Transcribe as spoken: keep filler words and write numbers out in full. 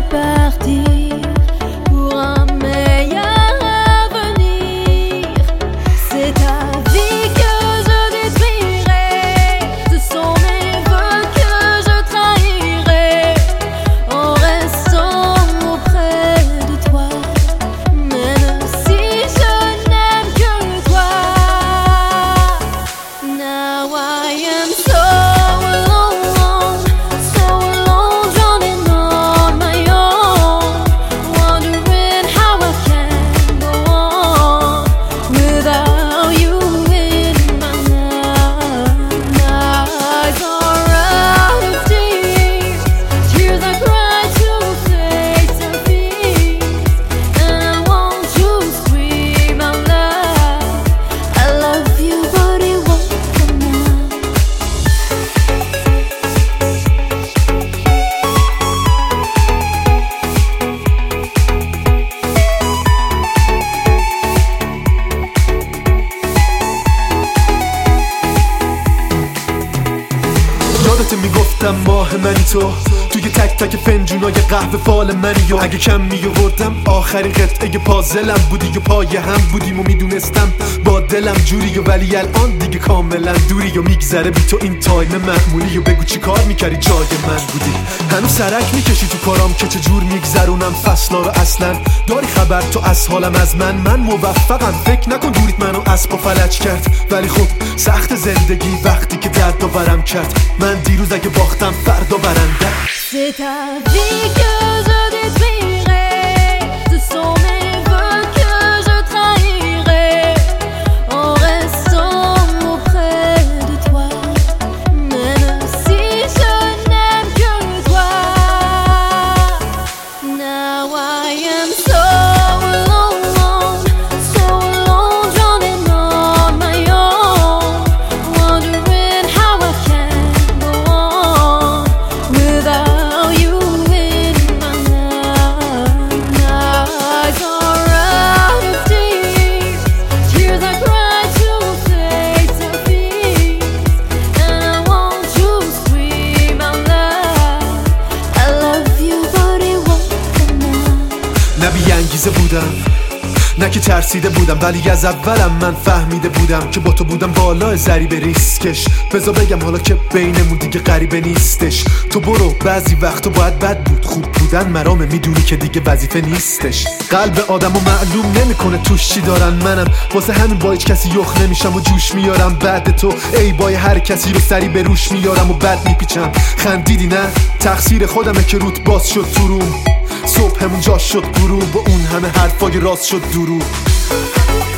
partir pour un meilleur avenir. C'est ta vie que je détruirai, ce sont mes vœux que je trahirai en restant auprès de toi, même si je n'aime que toi. Now I am so alone, so alone, drowning on my own, wondering how I can go on without you in my life. My eyes are out of tears, tears I cry to face our fears, and I want to scream out loud, I love you but it won't come out. یادت میگفتم ماه منی تو توی تک تک فنجونای قهوه فال منی و اگه کم میوردم آخرین قطعه پازلم بودی و پای هم بودیم و میدونستم با دلم جوری و ولی الان دیگه کاملا دوری و میگذره بی تو این تایم معمولی و بگو چی کار میکردی جای من بودی. هنوز سرک میکشی تو کارام که چجور میگذرونم فصلا رو، اصلا داری خبر تو از حالم از من؟ من موفقم، فکر نکن دوریت منو اسب و فلج کرد، ولی خب سخت زندگی وقتی که درد داورم کرد. من دیروز اگه باختم فردا برنده. C'est ta vie que je détruirai, ce sont mes vœux que je trahirai en restant auprès de toi, même si je n'aime que toi. Now I am so alone, so alone, drowning on my own, wondering how I can go on without you in my life. My eyes are out of tears, tears I cry to face our fears, and I want to scream out loud, I love you but it won't come out. نه بی‌انگیزه بودم، نه که ترسیده بودم، ولی از اولم من فهمیده بودم که با تو بودم بالا ضریب ریسکش. بذار بگم حالا که بینمون دیگه غریبه نیستش. تو برو، بعضی وقتا باید بد بود، خوب بودن مرامه، میدونی که دیگه وظیفه نیستش. قلب آدمو معلوم نمیکنه توش چی دارن، منم واسه همین با هیچ کسی یخ نمیشم و جوش میارم بعد تو. ای بای هر کسی رو سری به روش میارم و بد میپیچم. خندیدی نه؟ تقصیر خودمه که روت باز شد تو روم، صبحمون جا شد غروب و اون همه حرفای راست شد دروغ.